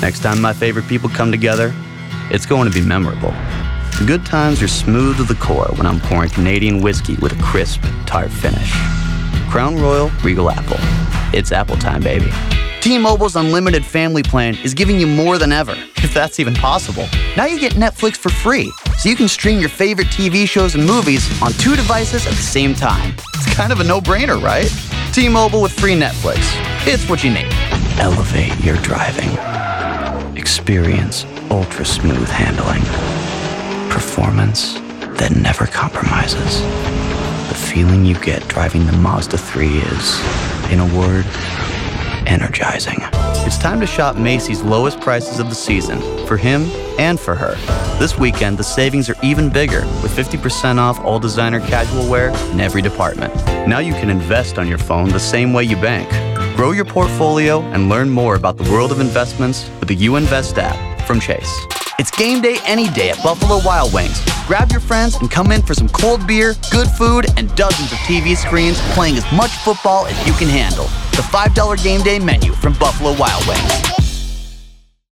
Next time my favorite people come together, it's going to be memorable. The good times are smooth to the core when I'm pouring Canadian whiskey with a crisp, tart finish. Crown Royal Regal Apple. It's Apple time, baby. T-Mobile's unlimited family plan is giving you more than ever, if that's even possible. Now you get Netflix for free, so you can stream your favorite TV shows and movies on 2 devices at the same time. It's kind of a no-brainer, right? T-Mobile with free Netflix. It's what you need. Elevate your driving. Experience ultra-smooth handling. Performance that never compromises. The feeling you get driving the Mazda 3 is, in a word, energizing. It's time to shop Macy's lowest prices of the season for him and for her. This weekend, the savings are even bigger with 50% off all designer casual wear in every department. Now you can invest on your phone the same way you bank. Grow your portfolio and learn more about the world of investments with the YouInvest app from Chase. It's game day any day at Buffalo Wild Wings. Grab your friends and come in for some cold beer, good food, and dozens of TV screens playing as much football as you can handle. The $5 game day menu from Buffalo Wild Wings.